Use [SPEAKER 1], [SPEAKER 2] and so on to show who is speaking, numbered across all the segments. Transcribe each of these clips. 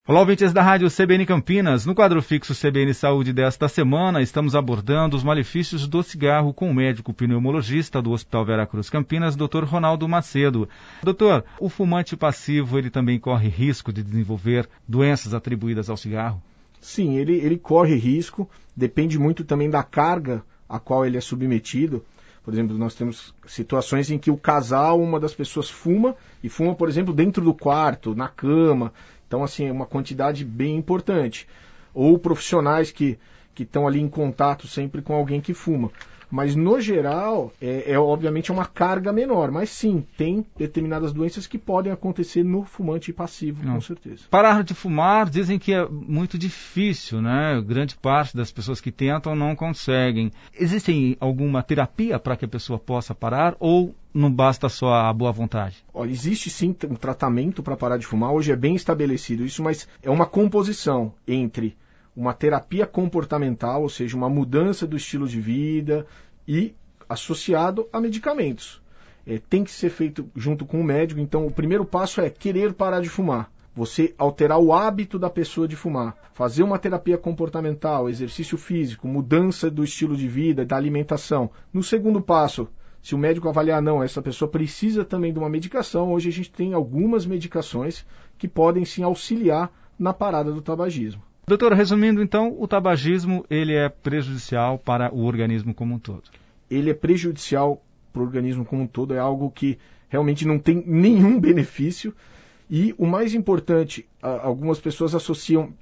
[SPEAKER 1] Olá, ouvintes da Rádio CBN Campinas. No quadro fixo CBN Saúde desta semana, estamos abordando os malefícios do cigarro com o médico pneumologista do Hospital Vera Cruz Campinas, Dr. Ronaldo Macedo. Doutor, o fumante passivo, ele também corre risco de desenvolver doenças atribuídas ao cigarro?
[SPEAKER 2] Sim, ele corre risco, depende muito também da carga a qual ele é submetido. Por exemplo, nós temos situações em que o casal, uma das pessoas fuma, e fuma, por exemplo, dentro do quarto, na cama. Então, assim, é uma quantidade bem importante. Ou profissionais que estão ali em contato sempre com alguém que fuma. Mas, no geral, obviamente uma carga menor. Mas, sim, tem determinadas doenças que podem acontecer no fumante passivo, com certeza.
[SPEAKER 1] Parar de fumar, dizem que é muito difícil, né? Grande parte das pessoas que tentam não conseguem. Existe alguma terapia para que a pessoa possa parar ou não basta só a boa vontade?
[SPEAKER 2] Olha, existe sim um tratamento para parar de fumar. Hoje é bem estabelecido isso, mas é uma composição entre uma terapia comportamental, ou seja, uma mudança do estilo de vida e associado a medicamentos. Tem que ser feito junto com o médico. Então, o primeiro passo é querer parar de fumar. Você alterar o hábito da pessoa de fumar. Fazer uma terapia comportamental, exercício físico, mudança do estilo de vida, da alimentação. No segundo passo, se o médico avaliar, não, essa pessoa precisa também de uma medicação, hoje a gente tem algumas medicações que podem sim auxiliar na parada do tabagismo.
[SPEAKER 1] Doutor, resumindo então, o tabagismo ele é prejudicial para o organismo como um todo?
[SPEAKER 2] Ele é prejudicial para o organismo como um todo, é algo que realmente não tem nenhum benefício. E o mais importante, algumas pessoas associam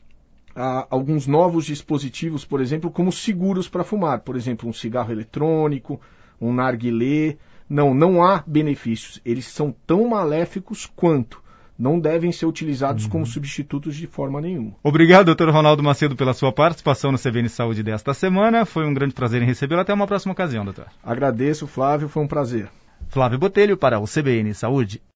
[SPEAKER 2] a alguns novos dispositivos, por exemplo, como seguros para fumar. Por exemplo, um cigarro eletrônico, um narguilé. Não há benefícios. Eles são tão maléficos quanto. Não devem ser utilizados como substitutos de forma nenhuma.
[SPEAKER 1] Obrigado, doutor Ronaldo Macedo, pela sua participação no CBN Saúde desta semana. Foi um grande prazer em recebê-lo. Até uma próxima ocasião, doutor.
[SPEAKER 2] Agradeço, Flávio. Foi um prazer.
[SPEAKER 1] Flávio Botelho para o CBN Saúde.